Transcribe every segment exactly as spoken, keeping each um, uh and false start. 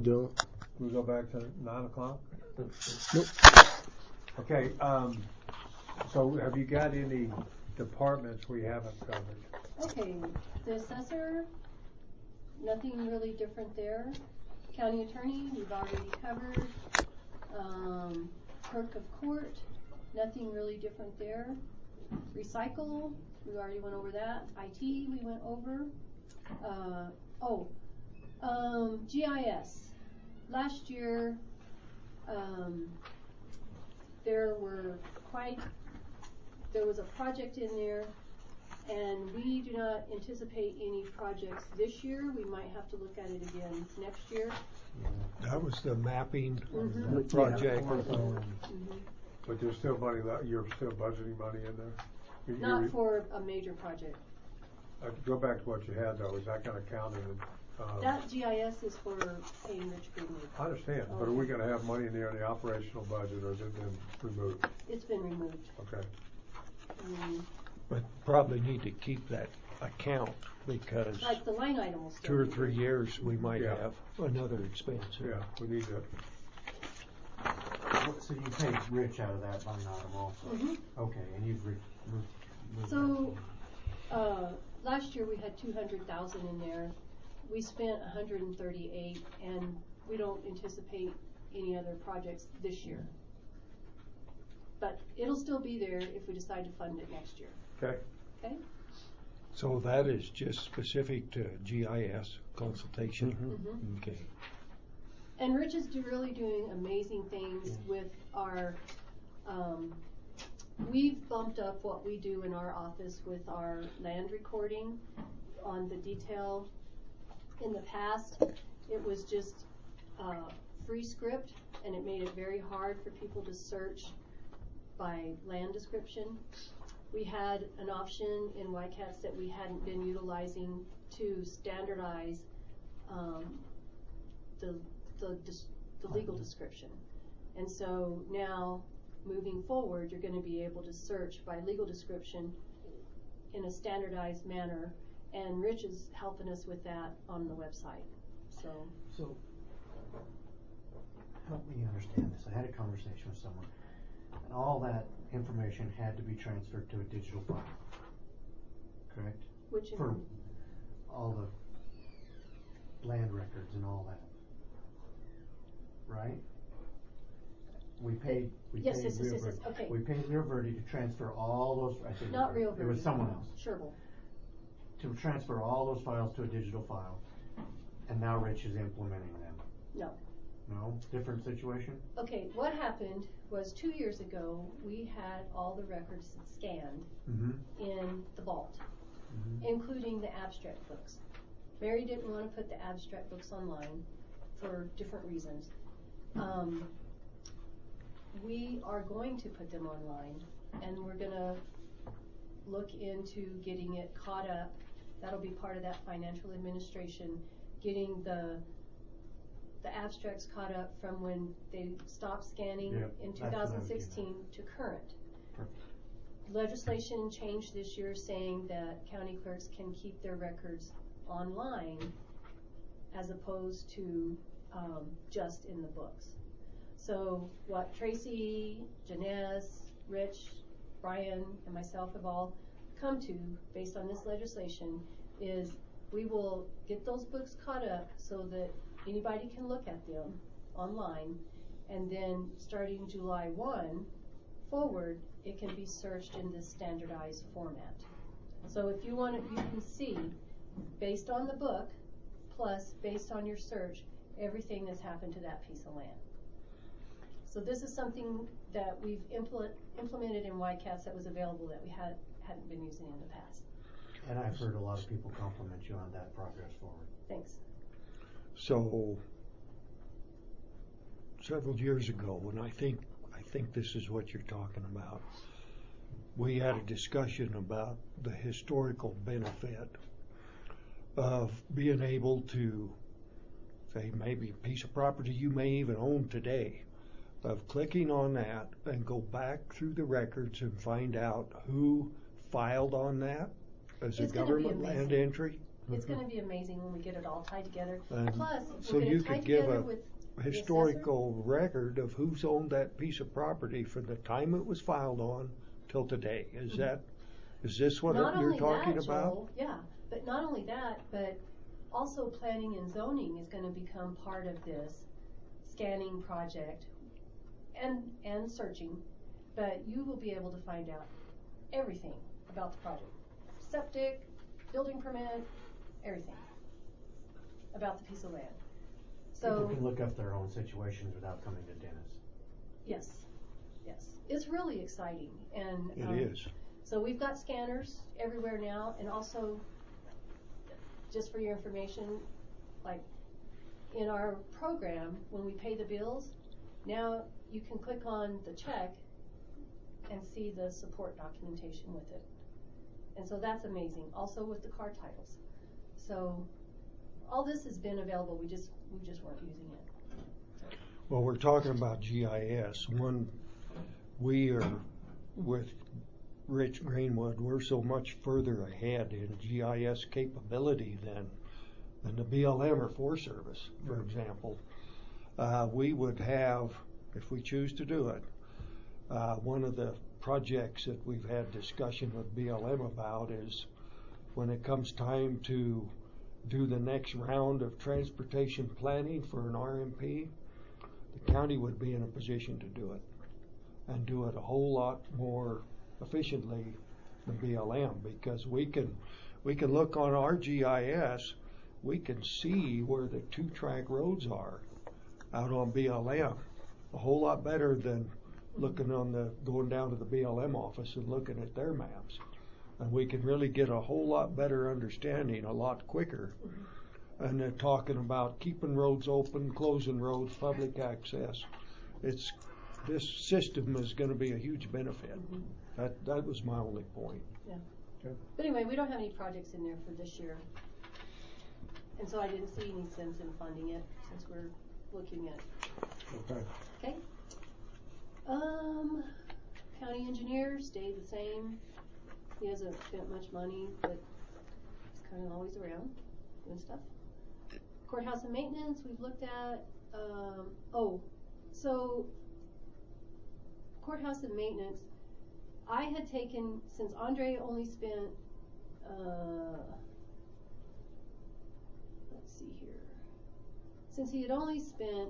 don't. We go back to nine o'clock? Nope. Okay, um, so have you got any departments we haven't covered? Okay, the assessor, nothing really different there. County attorney, we've already covered. Um, clerk of court, nothing really different there. Recycle, we already went over that. I T, we went over. Uh, oh, um, G I S. Last year, um, there were quite, there was a project in there, and we do not anticipate any projects this year. We might have to look at it again next year. That was the mapping Mm-hmm. project. Mm-hmm. But there's still money left, you're still budgeting money in there? You- Not you- for a major project. Uh, go back to what you had though, is that gonna count in, um, That G I S is for paying Rich Greenwood. I understand, but are we gonna have money in there in the operational budget, or has it been removed? It's been removed. Okay. Um, But probably need to keep that account because like the line item will still two or be three there. years we might Yeah. have another expense. Yeah, we need to, So you paid Rich out of that line item also? Mhm. Okay, and you've re- moved, moved So, uh, last year we had two hundred thousand in there. We spent one hundred and thirty-eight, and we don't anticipate any other projects this year. But it'll still be there if we decide to fund it next year. okay, Okay? So that is just specific to G I S consultation? Mhm. Okay. And Rich is do, really doing amazing things with our, um, we've bumped up what we do in our office with our land recording on the detail. In the past, it was just uh, free script, and it made it very hard for people to search by land description. We had an option in Y CATS that we hadn't been utilizing to standardize um, the the, dis the legal description. And so now, moving forward, you're going to be able to search by legal description in a standardized manner, and Rich is helping us with that on the website. So, So, help me understand this. I had a conversation with someone, and all that information had to be transferred to a digital file, correct? which For all the land records and all that, right? We paid, we Yes, paid yes, yes, Rio yes, Verde. yes, okay. We paid Rio Verde to transfer all those, I think. not Rio Verde. It was someone else. Sherville. To transfer all those files to a digital file, and now Rich is implementing them. No. No? Different situation? Okay, what happened was two years ago, we had all the records scanned Mm-hmm. in the vault, Mm-hmm. including the abstract books. Mary didn't want to put the abstract books online for different reasons. Um, we are going to put them online, and we're going to look into getting it caught up. That'll be part of that financial administration, getting the the abstracts caught up from when they stopped scanning Yep, in that's two what I was thousand getting sixteen to current. Perfect. Legislation changed this year saying that county clerks can keep their records online as opposed to um, just in the books. So what Tracy, Janez, Rich, Brian, and myself have all come to based on this legislation is we will get those books caught up so that anybody can look at them online, and then starting July first forward, it can be searched in this standardized format. So if you want to, you can see, based on the book, plus based on your search, everything that's happened to that piece of land. So this is something that we've implement, implemented in Y CATS that was available that we had, hadn't been using in the past. And I've heard a lot of people compliment you on that progress forward. Thanks. So several years ago, and I think I think this is what you're talking about, we had a discussion about the historical benefit of being able to say maybe a piece of property you may even own today, of clicking on that and go back through the records and find out who filed on that as a It's gonna be government land amazing. entry. It's gonna be amazing when we get it all tied together. And Plus, so we're gonna you tie could give together a with the historical record of who's owned that piece of property from the time it was filed on till today. Is that, is this what Not you're only talking that, about? Joel, yeah, but not only that, but also planning and zoning is gonna become part of this scanning project and, and searching, but you will be able to find out everything about the project. Septic, building permit, everything about the piece of land. People So, can look up their own situations without coming to Dennis. yes, yes, it's really exciting, and. It um, is. So we've got scanners everywhere now, and also, just for your information, like, in our program, when we pay the bills, now you can click on the check and see the support documentation with it. And so that's amazing, also with the car titles. So, all this has been available, we just, we just weren't using it. Well, we're talking about G I S. One, we are with Rich Greenwood, we're so much further ahead in G I S capability than, than the B L M or Forest Service, for example. Uh, we would have, if we choose to do it, uh, one of the projects that we've had discussion with B L M about is when it comes time to do the next round of transportation planning for an R M P, the county would be in a position to do it and do it a whole lot more efficiently than B L M, because we can we can look on our G I S, we can see where the two track roads are out on B L M a whole lot better than looking on the going down to the B L M office and looking at their maps. And we can really get a whole lot better understanding a lot quicker. Mm-hmm. And they're talking about keeping roads open, closing roads, public access. It's this system is going to be a huge benefit. Mm-hmm. That that was my only point. Yeah. Okay. But anyway, we don't have any projects in there for this year. And so I didn't see any sense in funding it since we're looking at. Okay. Okay. Um, county engineer stayed the same. He hasn't spent much money, but he's kind of always around doing stuff. Courthouse and maintenance, we've looked at. Um, oh, so courthouse and maintenance, I had taken, since Andre only spent, uh, let's see here, since he had only spent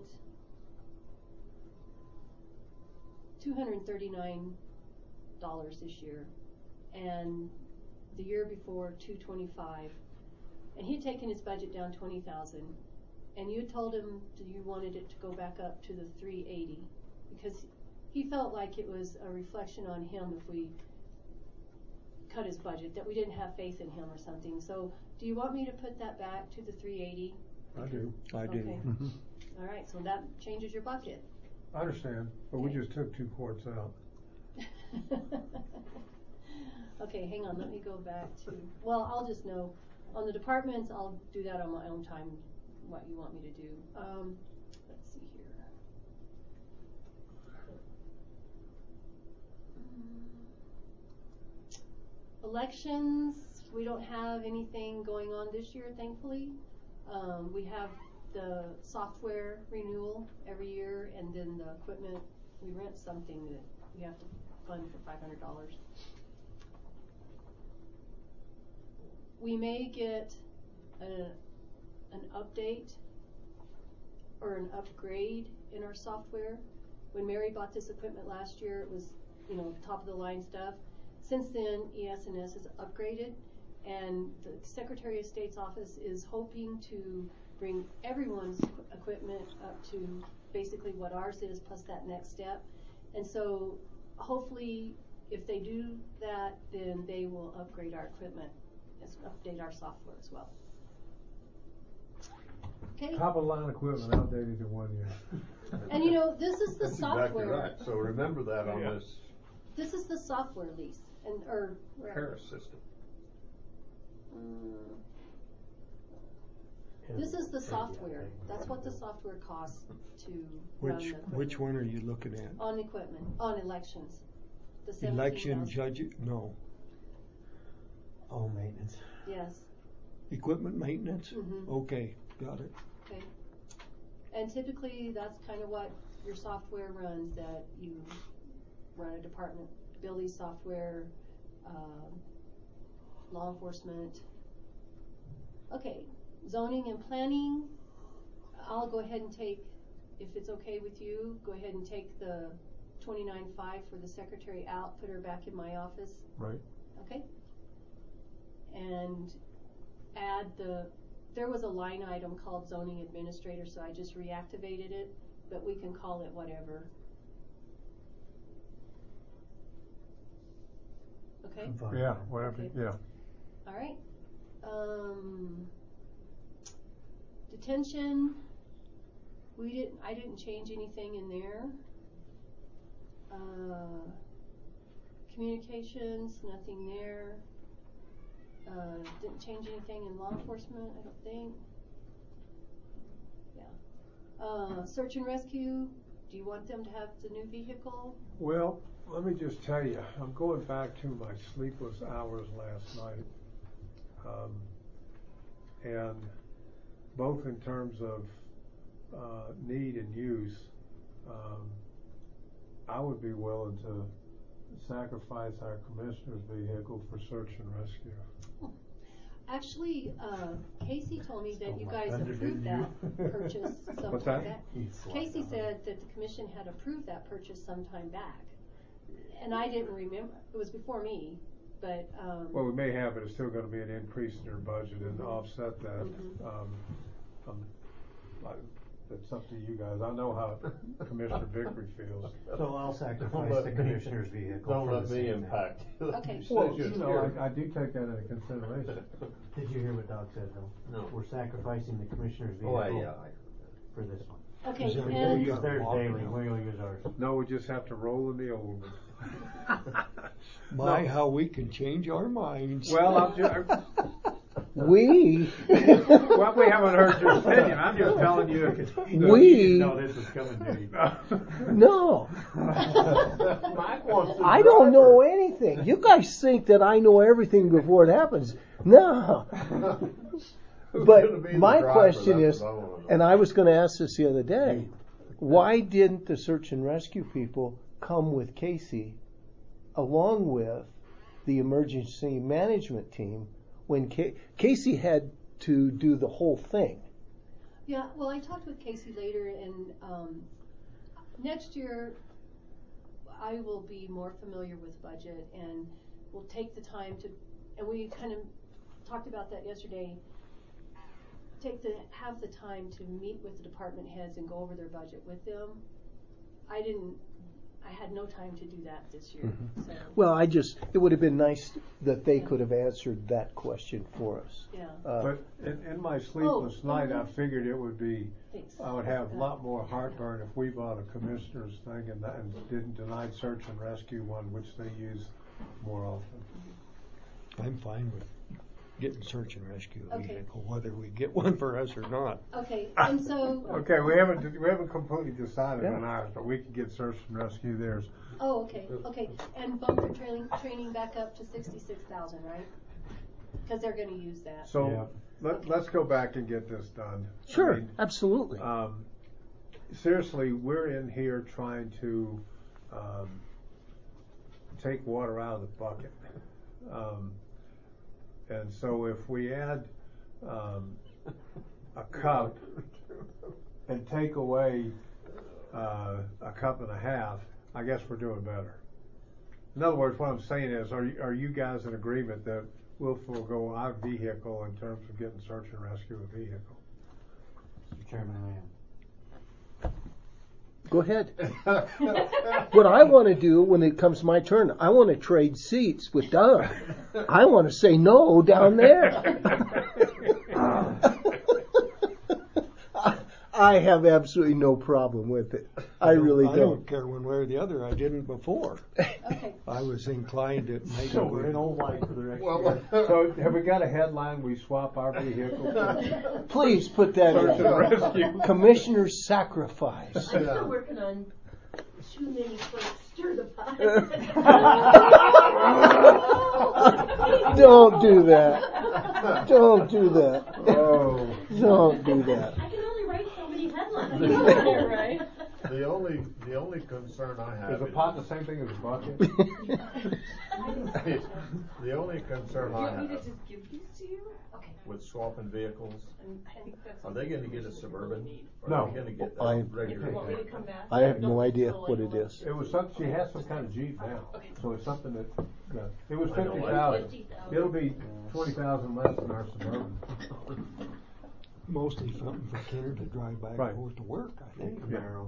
two hundred thirty-nine dollars this year, and the year before two twenty-five, and he'd taken his budget down twenty thousand, and you told him that you wanted it to go back up to the three eighty, because he felt like it was a reflection on him if we cut his budget, that we didn't have faith in him or something. So do you want me to put that back to the three eighty? I do. I do. Okay. Mm-hmm. All right, so that changes your bucket. I understand, but we Okay. just took two quarts out. Okay, hang on, let me go back to, well, I'll just know, on the departments, I'll do that on my own time, what you want me to do. Um, let's see here. Elections, we don't have anything going on this year, thankfully. Um, we have the software renewal every year, and then the equipment, we rent something that we have to fund for five hundred dollars. We may get a, an update or an upgrade in our software. When Mary bought this equipment last year, it was, you know, top of the line stuff. Since then, E S N S has upgraded, and the Secretary of State's office is hoping to bring everyone's equipment up to basically what ours is, plus that next step. And so hopefully, if they do that, then they will upgrade our equipment, and update our software as well. Okay. Top of the line equipment outdated in one year. And you know, this is the That's software. exactly right. So remember that on Yeah. this This is the software lease, and or wherever. Harris system. Um, This is the software. That's what the software costs to run Which the equipment. which one are you looking at? On equipment, on elections. The seventeen Election thousand. judge? No. All maintenance. Yes. Equipment maintenance? Mhm. Okay, got it. Okay. And typically, that's kind of what your software runs, that you run a department, Billy software, um, law enforcement. Okay, zoning and planning, I'll go ahead and take, if it's okay with you, go ahead and take the twenty-nine five for the secretary out, put her back in my office, Right. okay? And add the, there was a line item called zoning administrator, so I just reactivated it, but we can call it whatever. Okay? I'm fine Yeah, with that. whatever, Okay. yeah. All right. Um, detention, we didn't, I didn't change anything in there. Uh, communications, nothing there. Uh, didn't change anything in law enforcement, I don't think. Yeah. Uh, search and rescue, do you want them to have the new vehicle? Well, let me just tell you, I'm going back to my sleepless hours last night. Um, and both in terms of uh, need and use, um, I would be willing to sacrifice our commissioner's vehicle for search and rescue. Actually, uh, Casey told me that Stole you my guys thunder, approved didn't that you? purchase some What's time that? back. You slide Casey on said it. that the commission had approved that purchase some time back. And I didn't remember, it was before me, but, um. Well, we may have, but it's still gonna be an increase in your budget and to offset that. Mhm. Um, um, I- it's up to you guys. I know how Commissioner Vickery feels. So I'll Don't sacrifice let the me- commissioner's vehicle Don't for let the me same thing. impact. Okay. You Well, said you're you know, scared. I, I do take that into consideration. Did you hear what Doc said though? No. We're sacrificing the commissioner's vehicle Oh, yeah. for this one. Okay, Is there We'll and, use theirs Walk daily, now. we'll use ours. No, we just have to roll in the old one. My, No. how we can change our minds. Well, I'm just, We, well, we haven't heard your opinion. I'm just telling you. the- We- You didn't know this was coming, did you? no, Mike wants to I don't drive know her. anything. You guys think that I know everything before it happens. No. Who's gonna But be the my driver? question That's is, what I wanna know. and I was going to ask this the other day, why didn't the search and rescue people come with Casey along with the emergency management team when Ca- Casey had to do the whole thing? yeah, well, I talked with Casey later, and, um, next year, I will be more familiar with budget, and we'll take the time to, and we kind of talked about that yesterday, take the, have the time to meet with the department heads and go over their budget with them. I didn't, I had no time to do that this year, Mhm. so. Well, I just, it would have been nice that they could have answered that question for us. Yeah, Uh, But in, in my sleepless Oh, night, I mhm. figured it would be, thanks. I would have a lot more heartburn if we bought a commissioner's thing and, that- and didn't deny search and rescue one, which they use more often. I'm fine with getting search and rescue Okay. vehicle, whether we get one for us or not. Okay, and so, Okay, we haven't, we haven't completely decided on Yeah. ours, but we can get search and rescue theirs. oh, okay, okay, and bump their training, training back up to sixty-six thousand, right? Cause they're gonna use that. So, Yeah. let, let's go back and get this done. I Sure, mean, absolutely. Um, seriously, we're in here trying to, um, take water out of the bucket. Um, and so if we add, um, a cup and take away, uh, a cup and a half, I guess we're doing better. In other words, what I'm saying is, are you, are you guys in agreement that we'll forego our vehicle in terms of getting search and rescue a vehicle? Mister Chairman, I am. Go ahead. What I want to do when it comes my turn, I want to trade seats with Doug. I want to say no down there. I have absolutely no problem with it. I really I don't. don't care one way or the other. I didn't before. Okay, I was inclined to make So it. we're in old life for the next year. Well, So have we got a headline, we swap our vehicle? Please put that Search and in. rescue. Commissioner's sacrifice. Yeah. I'm still working on too many folks stir the pot. Don't do that. Don't do that. Oh. Don't do that. I can only write so many headlines. Yeah, right. The only, the only concern I have. Is a is- pot the same thing as a bucket? The only concern I have give these to you? Okay. with swapping vehicles, I think that's. are they gonna get a Suburban? Or No. Are they gonna get I- a regular? You want me to come back? I have no idea what it is. It was something, she has some kind of Jeep now, so it's something that, uh, it was I know, fifty I- thousand. fifty thousand. It'll be twenty thousand less than our Suburban. Mostly something for Kenner to drive back Right. and forth to work, I think. Camaro.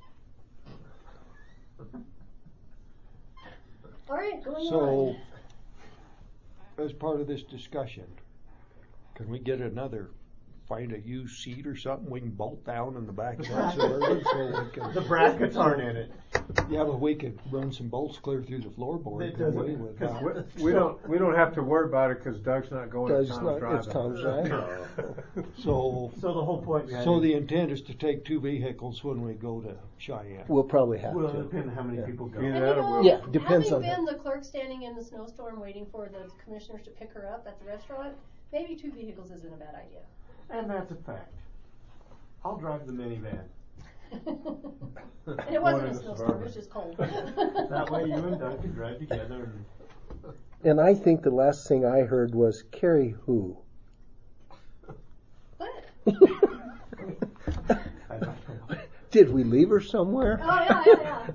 All right, going So, on. as part of this discussion, can we get another, find a used seat or something we can bolt down in the back of that Suburban so we can. The brackets aren't in it. Yeah, but we could run some bolts clear through the floorboard. It couldn't doesn't- we, with cause that? We, we don't, we don't have to worry about it, cause Doug's not going to Doug's Tom's not- driving. it's Tom's driving. So, So the whole point behind so it- the intent is to take two vehicles when we go to Cheyenne. We'll probably have Well, to. depending on how many Yeah. people go. Either And that you or know, we'll- Yeah, depends having on been the clerk standing in the snowstorm waiting for the commissioners to pick her up at the restaurant, maybe two vehicles isn't a bad idea. And that's a fact. I'll drive the minivan. And it wasn't Going a in the snowstorm, it Suburban. was just cold. That way you and Doug can drive together and And I think the last thing I heard was Carrie who? What? I don't know. Did we leave her somewhere? Oh, yeah, yeah,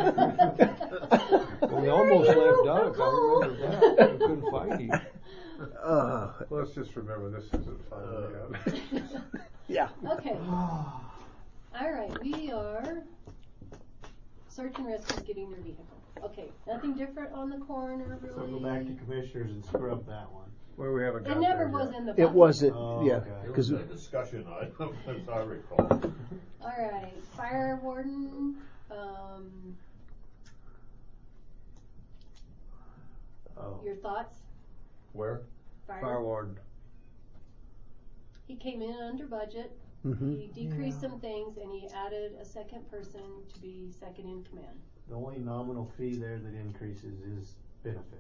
yeah. We almost left Doug, I remember that, we couldn't find him. Uh, Let's just remember this isn't finally out. yeah. Okay. All right, we are search and rescue is getting their vehicle. Okay, nothing different on the corner really. So go back to commissioners and scrub that one. Well, we haven't got It never there was yet. in the It bucket. wasn't, Oh, yeah, okay. It because was a discussion item, as I recall. All right, fire warden, um, Oh. your thoughts? Where? Fire warden. He came in under budget. Mhm. He decreased some things and he added a second person to be second in command. The only nominal fee there that increases is benefits.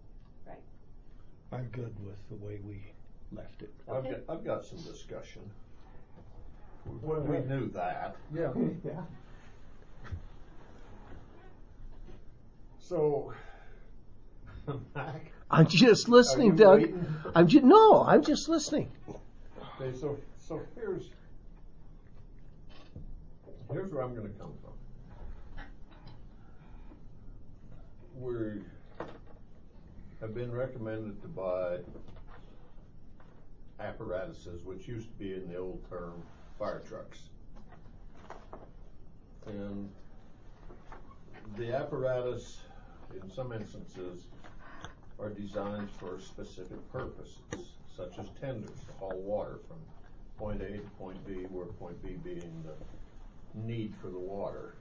I'm good with the way we left it. I've Okay. got, I've got some discussion. When we knew that. Yeah. Yeah. So, Mac, I'm just are listening, you Doug. waiting? I'm just no, I'm just listening. Okay, so, so here's, here's where I'm gonna come from. We have been recommended to buy apparatuses, which used to be in the old term, fire trucks. And the apparatus, in some instances, are designed for specific purposes, such as tenders to haul water from point A to point B, where point B being the need for the water.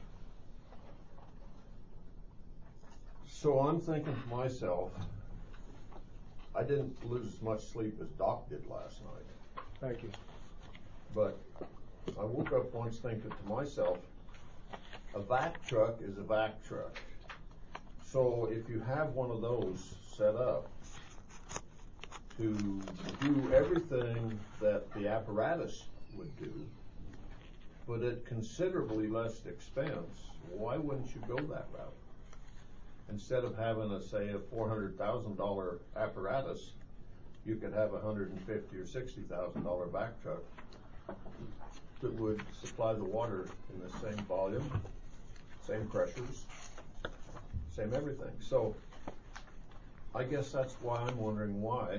So I'm thinking to myself, I didn't lose as much sleep as Doc did last night, Thank you. but I woke up once thinking to myself, a vac truck is a vac truck. So if you have one of those set up to do everything that the apparatus would do, but at considerably less expense, why wouldn't you go that route? Instead of having a, say, a four hundred thousand dollar apparatus, you could have a hundred and fifty or sixty thousand dollar vac truck that would supply the water in the same volume, same pressures, same everything. So I guess that's why I'm wondering why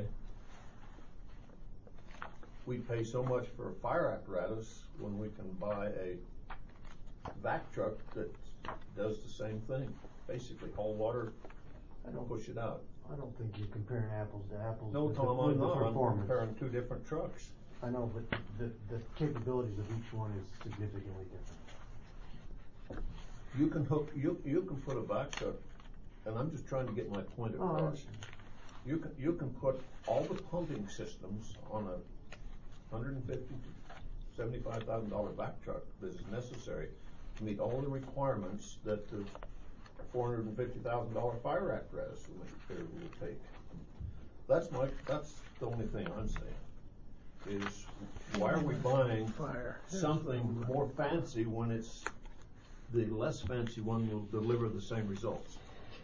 we pay so much for a fire apparatus when we can buy a vac truck that does the same thing. Basically haul water I and don't, push it out. I don't think you're comparing apples to apples. No, with Tom, the, I'm with the not. I'm performance. comparing two different trucks. I know, but the, the capabilities of each one is significantly different. You can hook, you, you can put a vac truck, and I'm just trying to get my point Oh, I across. understand. You can, you can put all the pumping systems on a hundred and fifty, seventy-five thousand dollar vac truck that is necessary to meet all the requirements that the four hundred and fifty thousand dollar fire apparatus will, it will take. That's my, that's the only thing I'm saying, is why are we buying Fire. something more fancy when it's, the less fancy one will deliver the same results?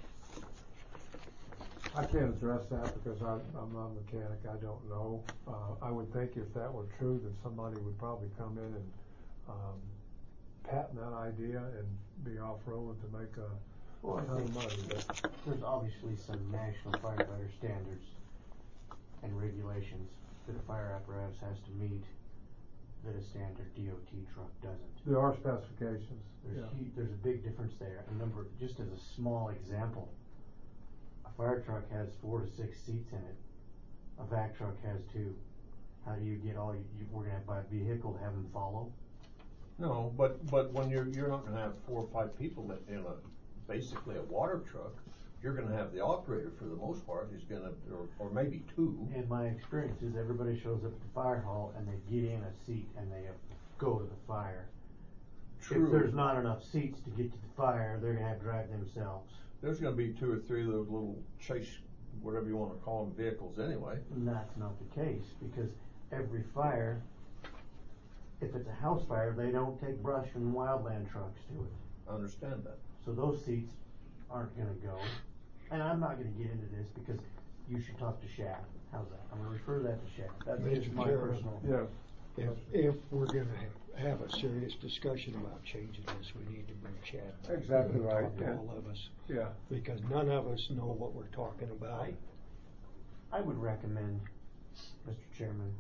I can't address that because I'm, I'm not a mechanic, I don't know. Uh, I would think if that were true, then somebody would probably come in and, um, patent that idea and be off-road to make a Well, I ton of think money, but. there's obviously some national firefighter standards and regulations that a fire apparatus has to meet that a standard D O T truck doesn't. There are specifications, There's, yeah. hu- there's a big difference there. A number, just as a small example, a fire truck has four to six seats in it. A vac truck has two. How do you get all, you, you, we're gonna have to buy a vehicle to have them follow? No, but, but when you're, you're not gonna have four or five people in in a, basically a water truck. You're gonna have the operator for the most part, who's gonna, or, or maybe two. And my experience is everybody shows up at the fire hall and they get in a seat and they go to the fire. If there's not enough seats to get to the fire, they're gonna have to drive themselves. There's gonna be two or three of those little chase, whatever you wanna call them, vehicles anyway. And that's not the case, because every fire, if it's a house fire, they don't take brush from wildland trucks to it. I understand that. So those seats aren't gonna go. And I'm not gonna get into this because you should talk to Shad. How's that? I'm gonna refer that to Shad. That's just Mister my Chairman. personal. Yeah. If, if we're gonna ha- have a serious discussion about changing this, we need to bring Chad back. Exactly and right, talk to yeah. all of us, Yeah. because none of us know what we're talking about. I, I would recommend, Mister Chairman,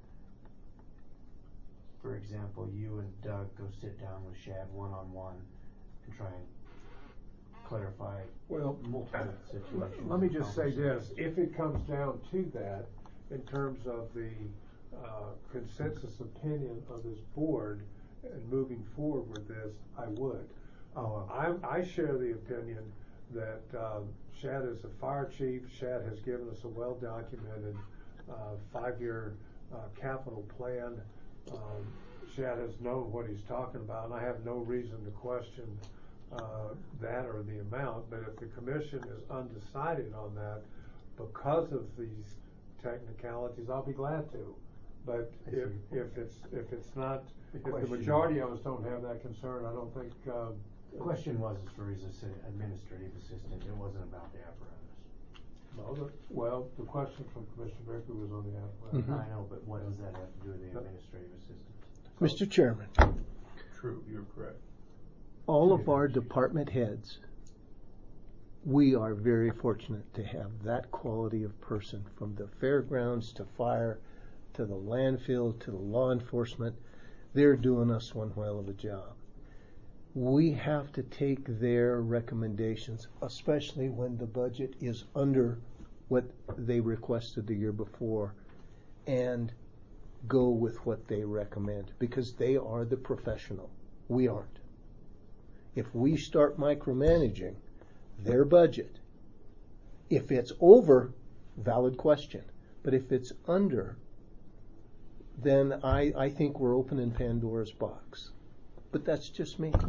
for example, you and Doug go sit down with Shad one-on-one and try and clarify Well, multiple situations. let me and just say this, conversations. if it comes down to that, in terms of the, uh, consensus opinion of this board and moving forward with this, I would. Uh, I, I share the opinion that, um, Shad is a fire chief, Shad has given us a well-documented, uh, five-year, uh, capital plan. Um, Shad has known what he's talking about, and I have no reason to question, uh, that or the amount, but if the commission is undecided on that because of these technicalities, I'll be glad to. But I see if, your point. if it's, if it's not, The if the question- majority of us don't have that concern, I don't think, uh, The question was for his assi- administrative assistant, it wasn't about the apparatus. well, the, well, the question from Commissioner Baker was on the apparatus. Mhm. I know, but what does that have to do with the administrative assistant? Mister Chairman, True, you're correct. all of our department heads, we are very fortunate to have that quality of person, from the fairgrounds to fire, to the landfill, to the law enforcement. They're doing us one whale of a job. We have to take their recommendations, especially when the budget is under what they requested the year before, and go with what they recommend, because they are the professional. We aren't. If we start micromanaging their budget, if it's over, valid question. But if it's under, then I, I think we're opening Pandora's box. But that's just me.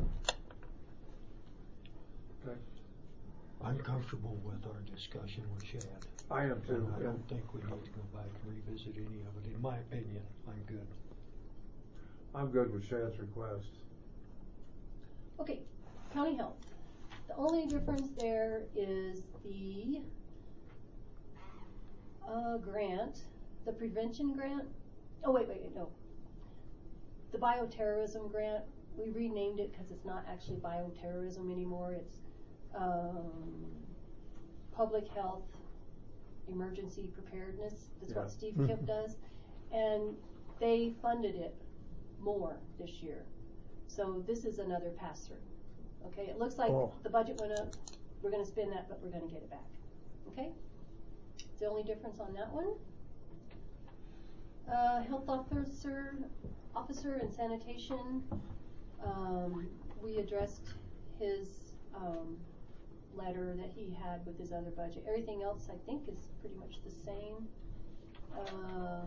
Okay. I'm comfortable with our discussion with Chad. I am too. And I don't think we need to go back and revisit any of it. In my opinion, I'm good. I'm good with Shad's request. Okay, county health. The only difference there is the uh, grant, the prevention grant. Oh, wait, wait, wait, no. The bioterrorism grant, we renamed it because it's not actually bioterrorism anymore. It's um, public health emergency preparedness. That's Yeah. what Steve Kip does. And they funded it more this year. So this is another pass-through. Okay, it looks like Oh. the budget went up, we're gonna spend that, but we're gonna get it back. Okay? It's the only difference on that one. Uh, health officer, officer and sanitation, um, we addressed his, um, letter that he had with his other budget. Everything else, I think, is pretty much the same. Uh,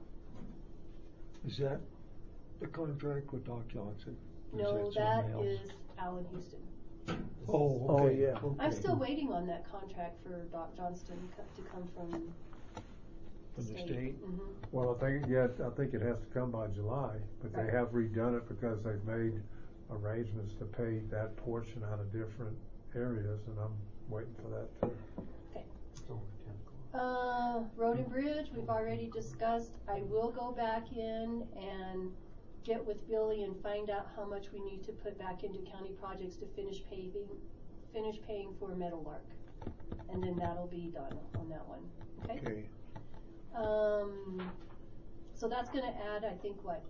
Is that the contract with Doc Johnson? Or is no, that that something else? is Alan Houston. Oh, Oh, okay. yeah. okay. I'm still waiting on that contract for Doc Johnston co- to come from From the state? Mhm. Well, I think, yeah, I think it has to come by July, but they Right. have redone it because they've made arrangements to pay that portion out of different areas, and I'm waiting for that too. Okay. It's over ten o'clock. Uh, road and bridge, we've already discussed. I will go back in and get with Billy and find out how much we need to put back into county projects to finish paving, finish paying for Meadowlark. And then that'll be done on that one, okay? Okay. Um, so that's gonna add, I think, what?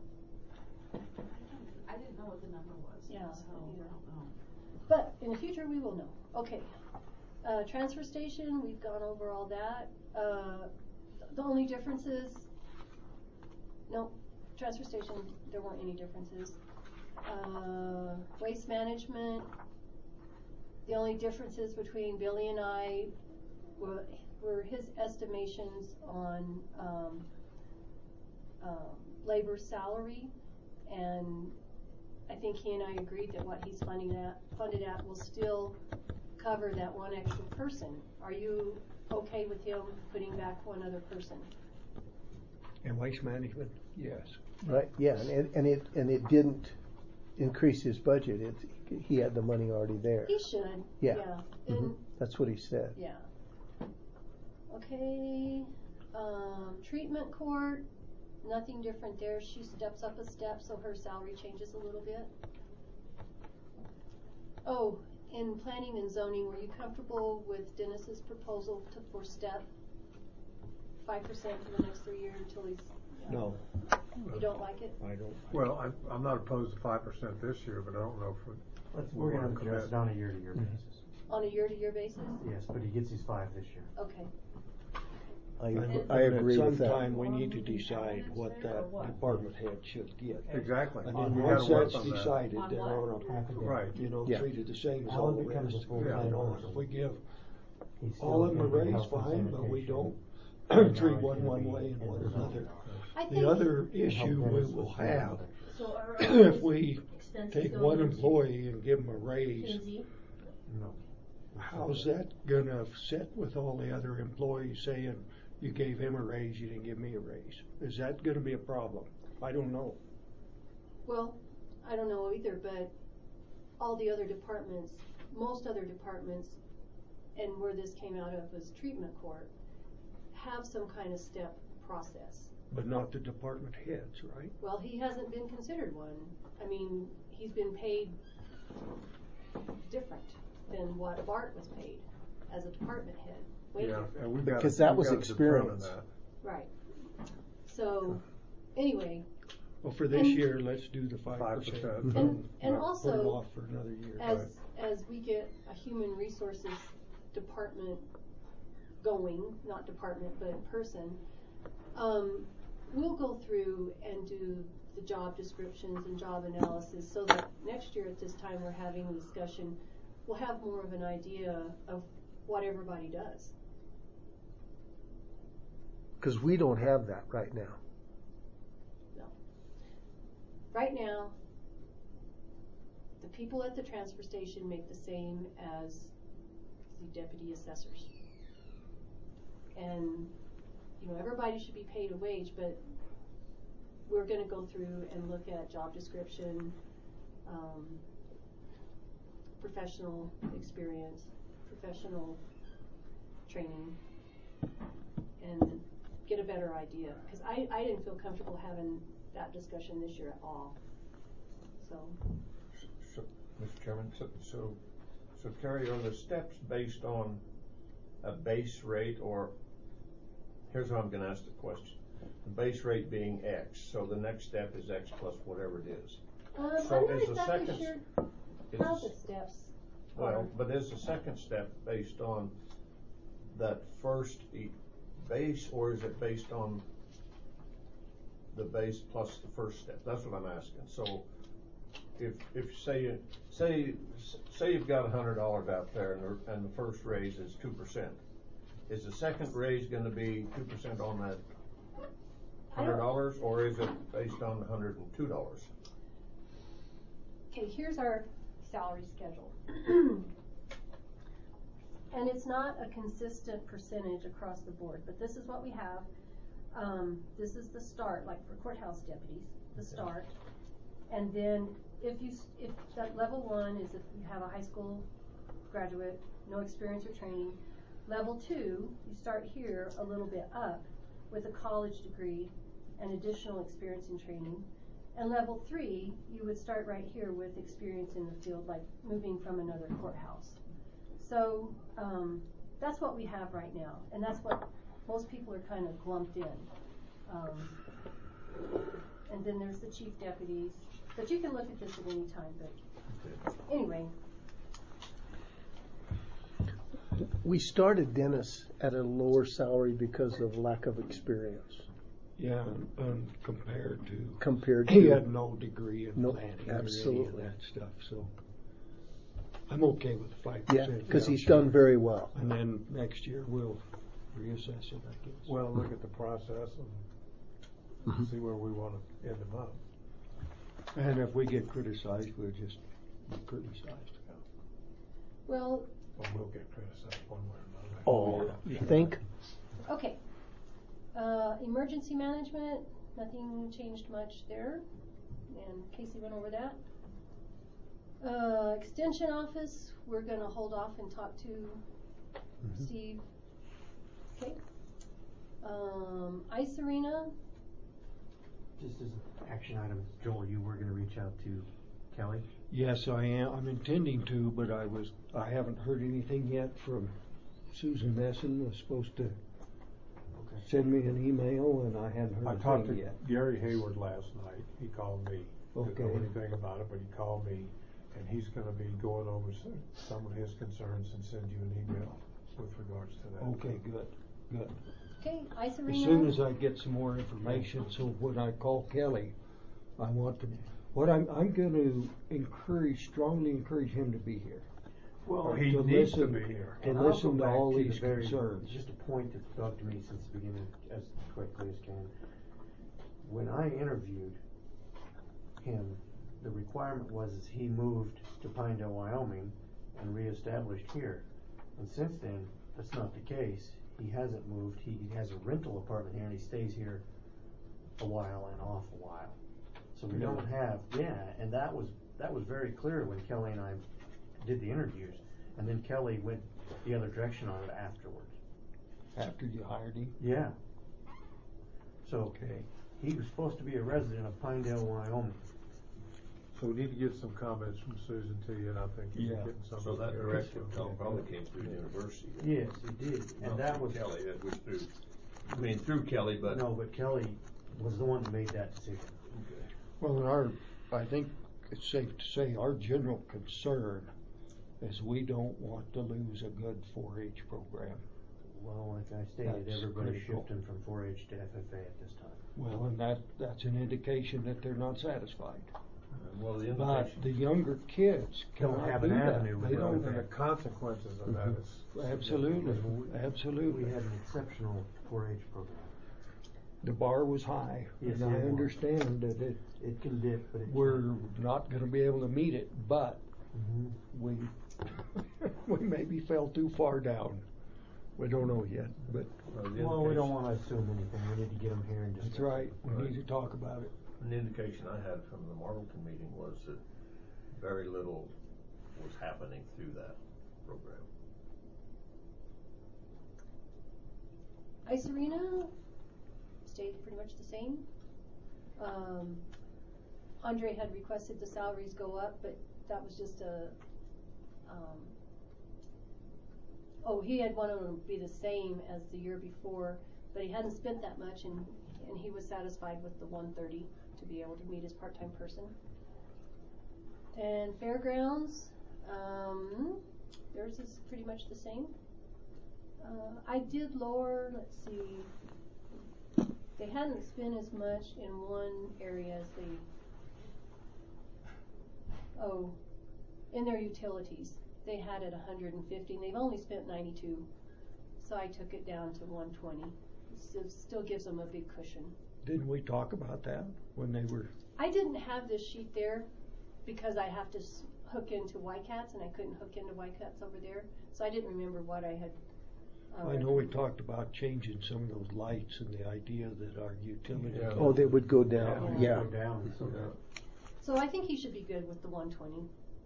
I didn't know what the number was. Yeah, so I I don't either. don't know. But in the future, we will know. Okay. Uh, transfer station, we've gone over all that. Uh, the only difference is, no, transfer station, there weren't any differences. Uh, waste management, the only differences between Billy and I were, were his estimations on, um, um, labor salary, and I think he and I agreed that what he's funding at, funded at will still cover that one extra person. Are you okay with him putting back one other person? And waste management, yes. Right, yeah, and it, and it, and it didn't increase his budget, it, he had the money already there. He should, Yeah. yeah. Mhm. And, That's what he said. yeah. Okay, um, treatment court, nothing different there. She steps up a step, so her salary changes a little bit. Oh, in planning and zoning, were you comfortable with Dennis's proposal to, for step five percent for the next three years until he's? uh, No, You don't like it? I don't. Well, I'm, I'm not opposed to five percent this year, but I don't know if we. Let's, we we're gonna wanna adjust it commit. on a year-to-year Mhm. basis. On a year-to-year basis? Yes, but he gets his five this year. Okay. I, And I agree At with some that. time, we need to decide what that department head should get. Exactly. And You then gotta once work that's on that. decided, On they're what? on Half a day. Right. a, you know, Yeah. treated the same as Alan all the becomes rest. a From full-time then on, person. if we give He's still all of them a getting raise, health and fine, but we sanitation. don't treat Now one he's gonna one be way and in one the another. zone. I think. The other Help issue we Dennis will with have, So are, are if we expenses take going one into employee and give them a raise, P and Z? No. how's that gonna sit with all the other employees saying, you gave him a raise, you didn't give me a raise? Is that gonna be a problem? I don't know. Well, I don't know either, but all the other departments, most other departments, and where this came out of was treatment court, have some kind of step process. But not the department heads, right? Well, he hasn't been considered one. I mean, he's been paid different than what Bart was paid as a department head, way Yeah, different. and we gotta- Because that we was gotta determine experience. that. Right. So, anyway, Well, for this And- year, let's do the five Five percent. percent. And- and Put it also, off for another year. as, as we get a human resources department going, not department, but person, um, we'll go through and do the job descriptions and job analysis so that next year at this time we're having a discussion, we'll have more of an idea of what everybody does. Cause we don't have that right now. Right now, the people at the transfer station make the same as the deputy assessors. And, you know, everybody should be paid a wage, but we're gonna go through and look at job description, um, professional experience, professional training, and get a better idea. Cause I, I didn't feel comfortable having that discussion this year at all, so. So, Mister Chairman, so, so, so Terry, are the steps based on a base rate, or, here's how I'm gonna ask the question. The base rate being X, so the next step is X plus whatever it is. Um, So I'm not is the exactly second- sure Is how the the steps Well, are. but is the second step based on that first e- base, or is it based on the base plus the first step? That's what I'm asking. So if, if say, you say, say you've got a hundred dollars out there and the, and the first raise is two percent, is the second raise gonna be two percent on that I don't- hundred dollars, or is it based on the hundred and two dollars? Okay, here's our salary schedule. And it's not a consistent percentage across the board, but this is what we have. Um, this is the start, like for courthouse deputies, the start. And then if you, s- if that level one is if you have a high school graduate, no experience or training. Level two, you start here a little bit up with a college degree and additional experience and training. And level three, you would start right here with experience in the field, like moving from another courthouse. So, um, that's what we have right now, and that's what most people are kind of lumped in. Um, and then there's the chief deputies, but you can look at this at any time, but anyway. We started Dennis at a lower salary because of lack of experience Yeah, and, and compared to, compared to. he had no degree in No, planning or any of absolutely. that stuff, so I'm okay with the five Yeah, percent. because he's done very well. And then next year we'll reassess it, I guess. Well, look at the process and Mhm. see where we want to end them up. And if we get criticized, we'll just be criticized. Well, Or we'll get criticized one way or another. Oh, you think? okay. Uh, emergency management, nothing changed much there, and Casey went over that. Uh, extension office, we're gonna hold off and talk to Mhm. Steve. Okay. Um, ice arena, Just as an action item, Joel, you were gonna reach out to Kelly? Yes, I am, I'm intending to, but I was, I haven't heard anything yet from Susan Messon, was supposed to Okay. send me an email, and I hadn't I heard a talked thing to yet. Gary Hayward last night. He called me. Didn't know Okay. anything about it, but he called me, and he's gonna be going over s- some of his concerns and send you an email with regards to that. Okay, good, good. okay, ice arena. As soon as I get some more information, so when I call Kelly, I want to, what I'm, I'm gonna encourage, strongly encourage him to be here. Well, he to needs to listen- be here. To And I'll go listen to back all the these very- concerns. Just a point that's bugged me since the beginning, as quickly as can. When I interviewed him, the requirement was is he moved to Pinedale, Wyoming, and reestablished here. And since then, that's not the case. He hasn't moved. He has a rental apartment here, and he stays here a while and off a while. So we don't have, yeah, and that was that was very clear when Kelly and I did the interviews, and then Kelly went the other direction on it afterwards. After you hired him? Yeah. So Okay. he was supposed to be a resident of Pinedale, Wyoming. So we need to get some comments from Susan to you, and I think you're Yeah. getting some. So of that Gary's. directive come- probably came through the university. Yes, he did, and Not that through was Kelly, that was through, I mean, through Kelly, but. no, but Kelly was the one that made that decision. Okay. Well, and our, I think it's safe to say, our general concern is we don't want to lose a good four H program. Well, like I stated, That's everybody's critical. shifting from four H to F F A at this time. Well, and that, that's an indication that they're not satisfied. Well, the But invitation. the younger kids Don't cannot have do an that. avenue with They it. don't, And the consequences of that is. absolutely, We absolutely. had an exceptional four H program. The bar was high, Yes, and I it was. understand that it, It can dip, but it. we're not gonna be able to meet it, but Mhm. we, we maybe fell too far down. We don't know yet, but Well, the Well, we don't indication- wanna assume anything. We need to get them here and discuss. that's right, we Right. need to talk about it. An indication I had from the Marlton meeting was that very little was happening through that program. Ice arena stayed pretty much the same. Um, Andre had requested the salaries go up, but that was just a, um, oh, he had wanted them to be the same as the year before, but he hadn't spent that much, and, and he was satisfied with the one thirty to be able to meet his part-time person. And fairgrounds, um, theirs is pretty much the same. Uh, I did lower, let's see, they hadn't spent as much in one area as they, oh, in their utilities. They had it one hundred fifty, and they've only spent ninety-two, so I took it down to one twenty. Still, still gives them a big cushion. Didn't we talk about that when they were, I didn't have this sheet there because I have to s- hook into Y-Cats and I couldn't hook into Y-Cats over there, so I didn't remember what I had. uh, I know we talked about changing some of those lights and the idea that our utility. Yeah. Oh, they would go down, Yeah, yeah. go down, so Yeah. So I think he should be good with the one twenty.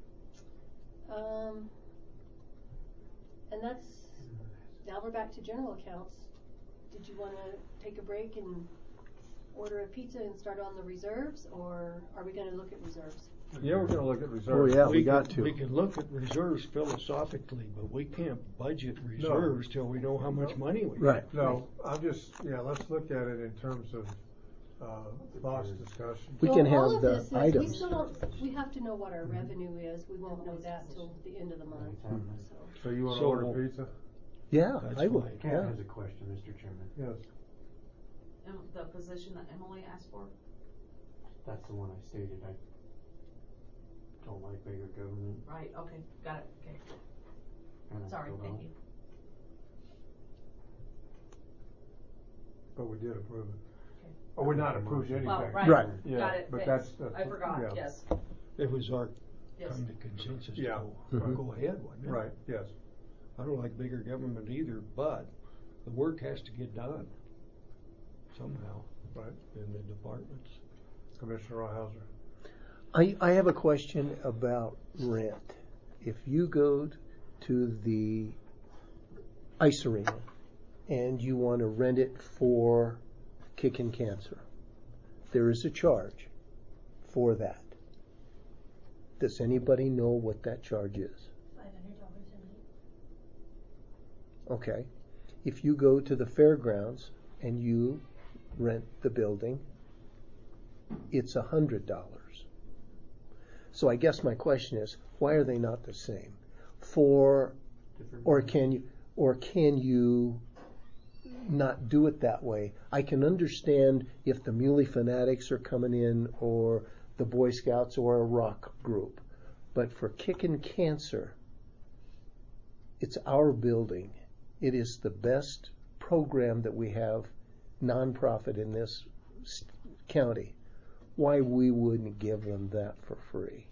Um, and that's, now we're back to general accounts. Did you wanna take a break and order a pizza and start on the reserves, or are we gonna look at reserves? Yeah, we're gonna look at Oh, reserves. yeah, we can- got to. We can look at reserves philosophically, but we can't budget reserves till we know how much money we got. Right. No, I'm just, yeah, let's look at it in terms of, uh, thoughts, discussion. We Well, can all have of the this is, we items. still don't, we have to know what our revenue is, we won't know that till the end of the month, Mhm. so. So you wanna So- order pizza? Yeah, That's I would, fine. Kat yeah. has a question, Mister Chairman. Yes. And the position that Emily asked for? That's the one I stated. I don't like bigger government. Right, okay, got it, okay. and I Sorry, still thank don't. you. But we did approve it. Okay. Oh, we're not approved anything. Well, right, Right. Yeah, got it, but thanks. that's- that's- I forgot, yeah. yes, It was our yes. kind of consensus to Yeah. go, Mhm. go ahead, wasn't it? Right, yes. I don't like bigger government either, but the work has to get done somehow Right. in the departments. Commissioner Rawhauser. I, I have a question about rent. If you go to the ice arena and you want to rent it for Kickin' Cancer, there is a charge for that. Does anybody know what that charge is? Five hundred dollars a night. Okay. If you go to the fairgrounds and you rent the building, it's a hundred dollars. So I guess my question is, why are they not the same? For, Different or ones. can you, or can you not do it that way? I can understand if the Muley Fanatics are coming in, or the Boy Scouts, or a rock group. But for Kickin' Cancer, it's our building. It is the best program that we have, nonprofit in this s- county. Why we wouldn't give them that for free?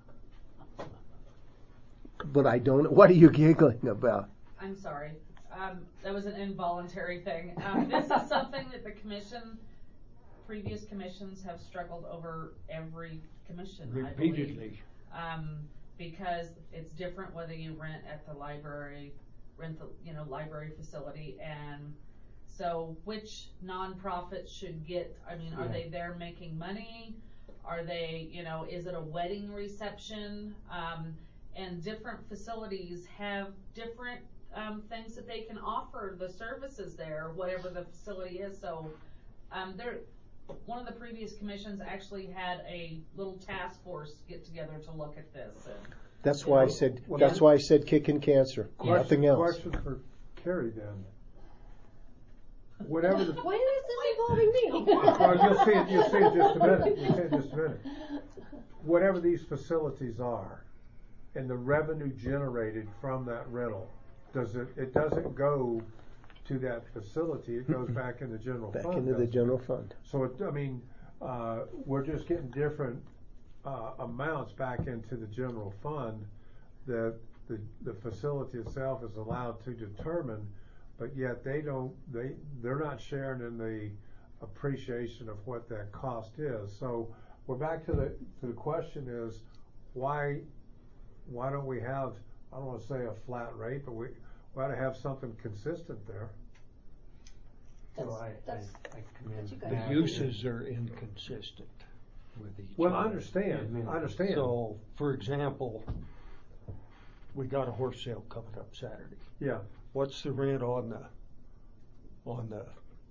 But I don't. What are you giggling about? I'm sorry, um, that was an involuntary thing. Um, this is something that the commission, previous commissions have struggled over every commission, I believe. Repeatedly. Um, because it's different whether you rent at the library, rent the, you know, library facility, and so which nonprofit should get, I mean, are Yeah. they there making money? Are they, you know, is it a wedding reception? Um, and different facilities have different, um, things that they can offer the services there, whatever the facility is, so, um, there, one of the previous commissions actually had a little task force get together to look at this, and That's why I said. Well, That's then- why I said Kickin' Cancer. Nothing else. Question for Carrie then. Whatever the, Why is this involving me? well, you'll see it, you'll see it in just a minute, you'll see it in just a minute. Whatever these facilities are, and the revenue generated from that rental, does it, it doesn't go to that facility, it goes back in the general Back fund. into the doesn't it? general fund. So it, I mean, uh, we're just getting different, uh, amounts back into the general fund that the, the facility itself is allowed to determine, but yet they don't, they, they're not sharing in the appreciation of what that cost is. So we're back to the, to the question is, why, why don't we have, I don't wanna say a flat rate, but we, we ought to have something consistent there. So That's- I, I, that's I commend what you guys Matt. The uses are inconsistent with each Well, I other. understand, I understand. So, for example, we got a horse sale coming up Saturday. Yeah, What's the rent on the, on the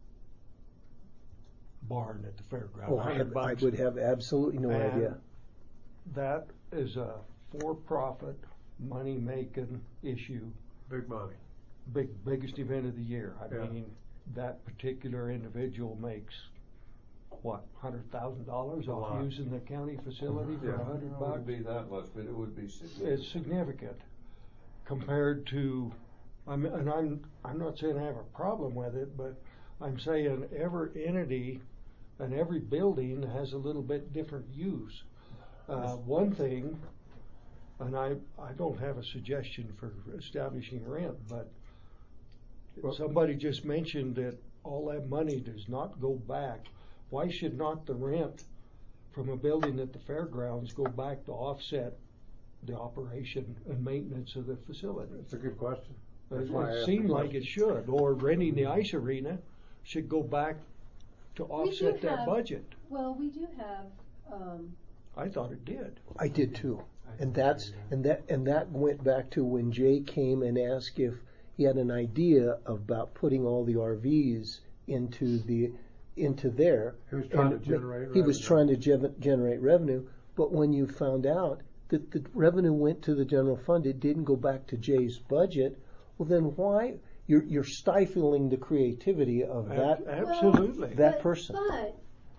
barn at the fairground? Oh, I, have, I would have absolutely no And idea. That is a for-profit, money-making issue, big money. big, biggest event of the year. I Yeah. mean, that particular individual makes, what, hundred thousand dollars A off lot. using the county facility for Yeah. a hundred It bucks? wouldn't be that much, but it would be significant. It's significant compared to, I'm, and I'm, I'm not saying I have a problem with it, but I'm saying every entity and every building has a little bit different use. Uh, one thing And I, I don't have a suggestion for establishing rent, but Well- somebody just mentioned that all that money does not go back. Why should not the rent from a building at the fairgrounds go back to offset the operation and maintenance of the facility? It's a good question. It, That's why I it asked seemed the like it should, or renting the ice arena should go back to We do offset that have- budget. Well, we do have, um, I thought it did. I did too. I And can that's, agree with and that, and that went back to when Jay came and asked if he had an idea about putting all the R Vs into the, into there. He was trying to And generate He was revenue. trying to gev- generate revenue, but when you found out that the revenue went to the general fund, it didn't go back to Jay's budget, well then why, you're, you're stifling the creativity of that. Ab- Absolutely. That but- person. But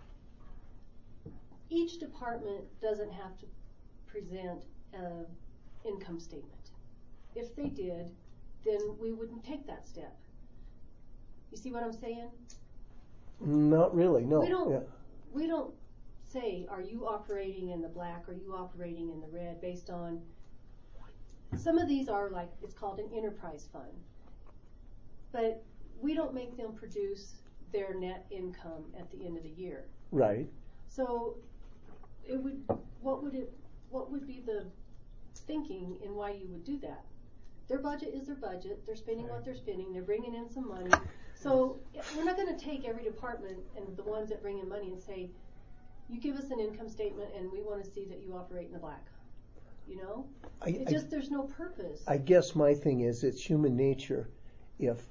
each department doesn't have to present an income statement. If they did, then we wouldn't take that step. You see what I'm saying? Not really, no. We don't, Yeah. we don't say, are you operating in the black, are you operating in the red, based on, some of these are like, it's called an enterprise fund. But we don't make them produce their net income at the end of the year. Right. So it would, what would it, what would be the thinking in why you would do that? Their budget is their budget, they're spending what they're spending, they're bringing in some money. So we're not gonna take every department and the ones that bring in money and say, you give us an income statement and we wanna see that you operate in the black. You know? I, It I- just, there's no purpose. I guess my thing is, it's human nature. If,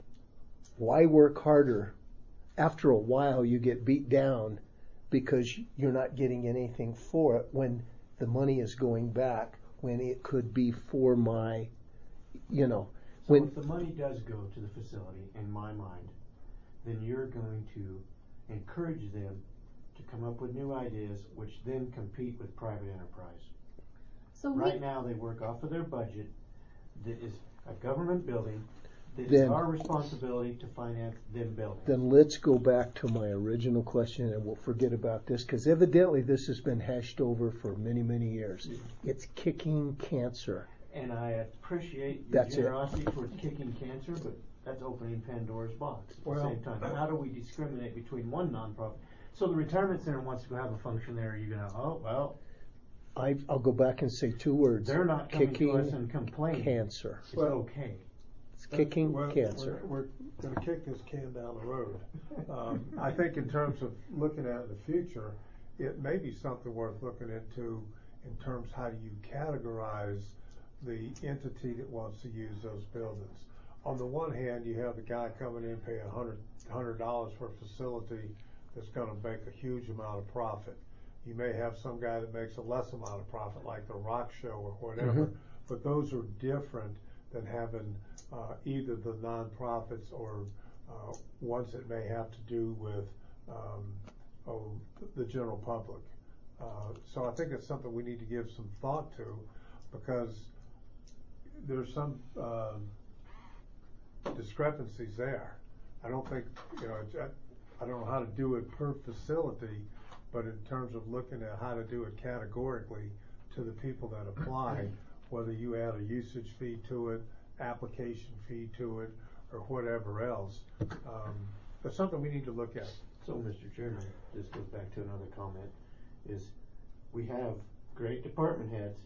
why work harder? After a while, you get beat down because you're not getting anything for it when the money is going back, when it could be for my, you know, So when, if the money does go to the facility, in my mind, then you're going to encourage them to come up with new ideas, which then compete with private enterprise. So we, Right now, they work off of their budget that is a government building, that is Then- our responsibility to finance them buildings. then let's go back to my original question and we'll forget about this, because evidently this has been hashed over for many, many years. It's kicking cancer. And I appreciate your That's it. generosity towards kicking cancer, but that's opening Pandora's box at the Well- same time. How do we discriminate between one nonprofit? So the retirement center wants to go have a function there, you're gonna, oh, well, I, I'll go back and say two words. they're not coming to us Kicking and complaining. cancer. It's Well- okay. It's kicking We're- cancer. We're, we're gonna kick this can down the road. Um, I think in terms of looking at the future, it may be something worth looking into in terms how do you categorize the entity that wants to use those buildings. On the one hand, you have the guy coming in paying a hundred, hundred dollars for a facility that's gonna make a huge amount of profit. You may have some guy that makes a less amount of profit, like the rock show or whatever, Mhm. but those are different than having uh, either the nonprofits or uh, ones that may have to do with um, oh, the general public. Uh, so I think it's something we need to give some thought to, because there's some um, discrepancies there. I don't think, you know, it's- I don't know how to do it per facility, but in terms of looking at how to do it categorically to the people that apply, whether you add a usage fee to it, application fee to it, or whatever else, um, that's something we need to look at. So, Mister Chairman, this goes back to another comment, is we have great department heads,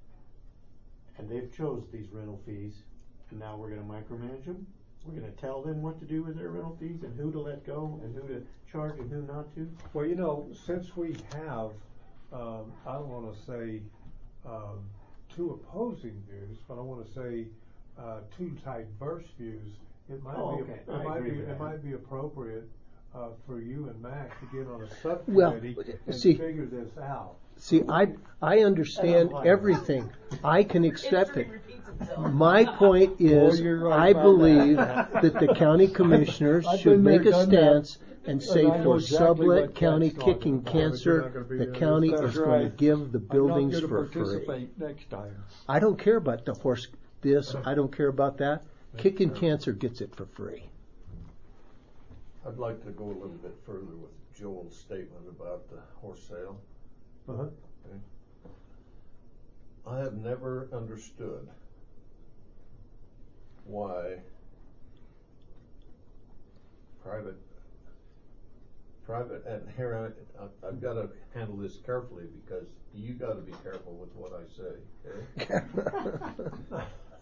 and they've chose these rental fees, and now we're gonna micromanage them? We're gonna tell them what to do with their rental fees, and who to let go, and who to charge, and who not to? Well, you know, since we have, um, I don't wanna say, um, two opposing views, but I wanna say, uh, two diverse views, it might Oh, be, okay. it I might agree be, with it that. might be appropriate, uh, for you and Mac to get on a Well, subcommittee and see- figure this out. See, I, I understand And I'm fine. everything. I can accept History it. repeats itself. My point is, Oh, you're right I about believe that. that the county commissioners I've should been there, make a done that. stance and say And I know for exactly Sublet what County Cat's talking kicking about, but you're cancer, not gonna be the there. county That's is going to right. give the buildings I'm not for gonna free. participate next time. I don't care about the horse this, I don't care about that. Kicking cancer gets it for free. I'd like to go a little bit further with Joel's statement about the horse sale. Uh-huh. I have never understood why private, private, and here I, I- I've gotta handle this carefully because you gotta be careful with what I say, okay?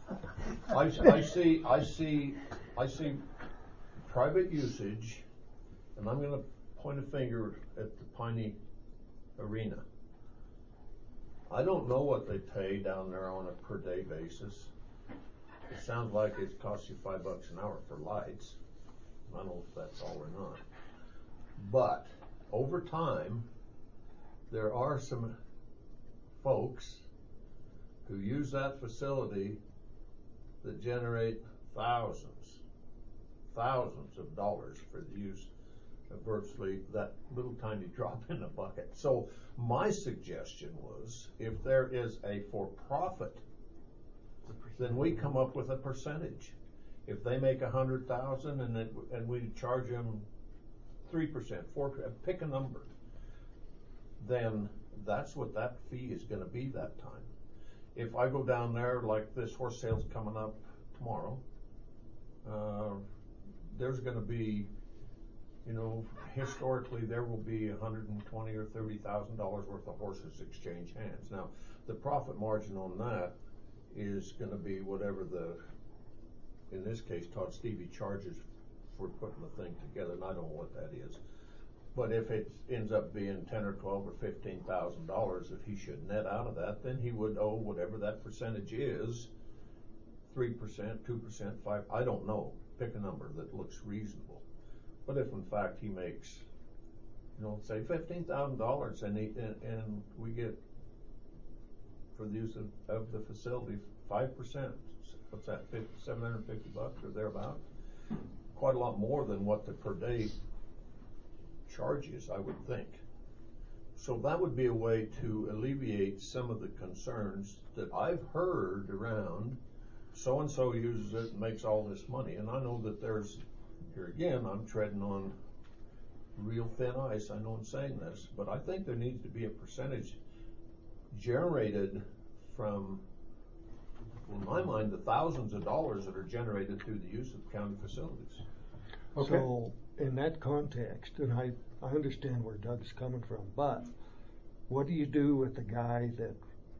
I, I see, I see, I see private usage, and I'm gonna point a finger at the Piney Arena. I don't know what they pay down there on a per day basis. It sounds like it costs you five bucks an hour for lights. I don't know if that's all or not. But over time, there are some folks who use that facility that generate thousands, thousands of dollars for the use of virtually that little tiny drop in the bucket. So my suggestion was, if there is a for-profit, then we come up with a percentage. If they make a hundred thousand and it, and we charge them three percent, four percent, pick a number, then that's what that fee is gonna be that time. If I go down there, like this horse sale's coming up tomorrow, uh, there's gonna be, you know, historically there will be a hundred and twenty or thirty thousand dollars worth of horses exchange hands. Now, the profit margin on that is gonna be whatever the, in this case, Todd Stevie charges for putting the thing together, and I don't know what that is. But if it ends up being ten or twelve or fifteen thousand dollars, if he should net out of that, then he would owe whatever that percentage is, three percent, two percent, five, I don't know. Pick a number that looks reasonable. But if in fact he makes, you know, say fifteen thousand dollars and he, and, and we get, for the use of, of the facility, five percent, what's that, seven hundred and fifty bucks or thereabout? Quite a lot more than what the per day charge is, I would think. So that would be a way to alleviate some of the concerns that I've heard around. So-and-so uses it and makes all this money. And I know that there's, here again, I'm treading on real thin ice, I know I'm saying this, but I think there needs to be a percentage generated from, in my mind, the thousands of dollars that are generated through the use of county facilities. Okay. So, in that context, and I, I understand where Doug's coming from, but what do you do with the guy that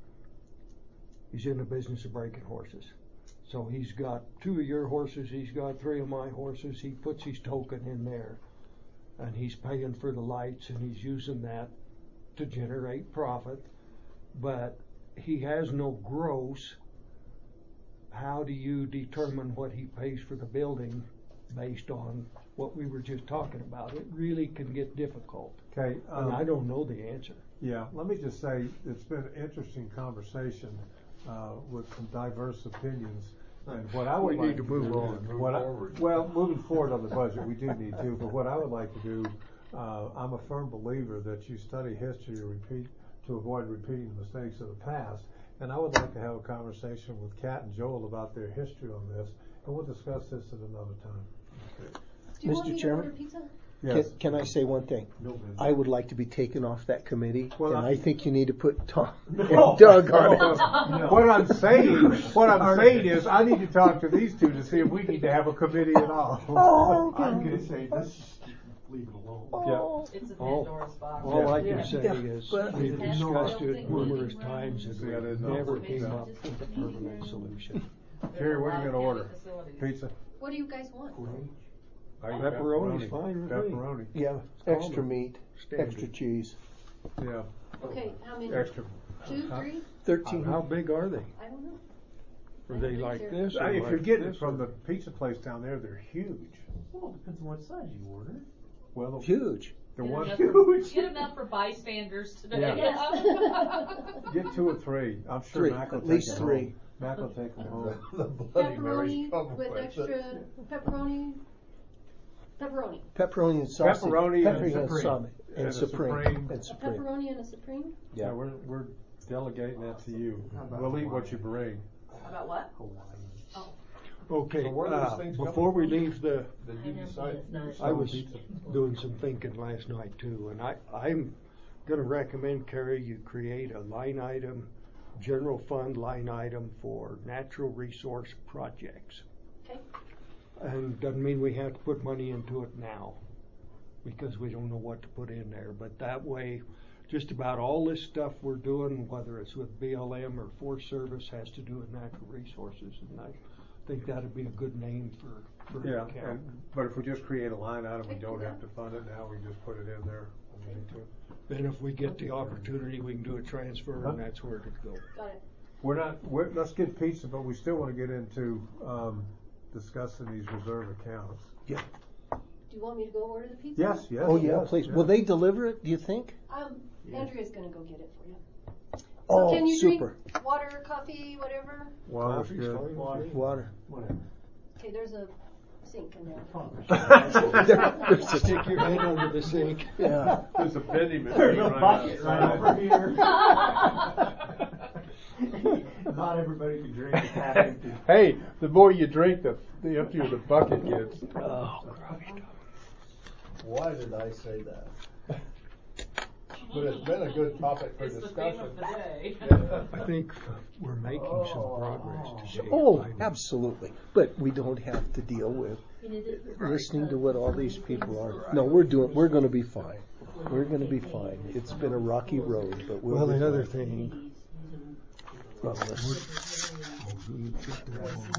is in the business of breaking horses? So he's got two of your horses, he's got three of my horses, he puts his token in there, and he's paying for the lights, and he's using that to generate profit, but he has no gross. How do you determine what he pays for the building based on what we were just talking about? It really can get difficult. Okay. And um, I don't know the answer. Yeah, let me just say, it's been an interesting conversation, uh, with some diverse opinions. And what I would We like need to move do- on. Move what I- forward. Well, moving forward on the budget, we do need to, but what I would like to do, uh, I'm a firm believer that you study history to repeat, to avoid repeating the mistakes of the past. And I would like to have a conversation with Kat and Joel about their history on this, and we'll discuss this at another time. Do you want Mister me to Chairman? order pizza? Yes. Can, can I say one thing? No business. I would like to be taken off that committee, Well, and I- I think you need to put Tom No. and Doug on it. No. What I'm saying, what I'm saying is, I need to talk to these two to see if we need to have a committee at all. Oh, okay. I'm gonna say, let's just leave it alone. Yeah. It's a All- Pandora's box. All I Yeah. can say Yeah, is, but- we've I discussed don't it think numerous we- times and See, I we didn't know. never Yeah. came up with a permanent solution. Jerry, what are you There's a gonna lot of order? county facilities. Pizza? What do you guys want? I eat Pepperoni's fine with me. Pepperoni, Yeah, extra meat, Standard. extra cheese. yeah, Okay, how many? extra. Two, Huh? three? Thirteen. How big are they? I don't know. Are they like this? Uh, or If you're like getting it this, from or- the pizza place down there, they're huge. Well, it depends on what size you order. Well, the, Huge. the Get one enough for- huge. Get enough for bystanders today. Yeah. Yes. Get two or three. I'm sure Three, Mac will at take least them three. home. Mac will take them home. The Bloody Mary's Pepperoni trouble with with extra, it. pepperoni, pepperoni. Pepperoni and sausage. Pepperoni and Pepperoni Supreme. sausage. And And a supreme. Supreme. And A supreme. pepperoni and a supreme? Yeah, we're, we're delegating that to you. How about We'll eat what Hawaiian? you bring. About what? Hawaiian. Oh, Okay, So where are those uh, things before we coming from? leave the, Did you decide? I was doing some thinking last night too, and I, I'm gonna recommend, Carrie, you create a line item general fund line item for natural resource projects. Okay. And doesn't mean we have to put money into it now, because we don't know what to put in there, but that way, just about all this stuff we're doing, whether it's with B L M or Forest Service, has to do with natural resources, and I think that'd be a good name for, for Yeah, an account. and, but if we just create a line item, we don't have to fund it now, we just put it in there when we need to. Then if we get the opportunity, we can do a transfer, and that's where it'd go. Got it. We're not, we're, let's get pizza, but we still wanna get into, um, discussing these reserve accounts. Yeah. Do you want me to go order the pizza? Yes, yes. Oh, yeah, yes, please. yes. Will they deliver it, do you think? Um, Yeah. Andrea's gonna go get it for you. So Oh, can you super. drink water, coffee, whatever? Water's Coffee's good. fine. Water. Water. Whatever. Okay, there's a sink in there. There's a- Stick your head under the sink. Yeah. There's a vending machine. There's a right bucket right outside. over here. Not everybody can drink it half empty. Hey, the more you drink, the, the emptier the bucket gets. Oh, Christ. Why did I say that? But it's been a good topic for It's the theme discussion. of the day. I think we're making some progress to see. Oh, absolutely. But we don't have to deal with listening to what all these people are. No, we're doing, we're gonna be fine. We're gonna be fine. It's been a rocky road, but we'll Well, be another fine. thing, Well, listen.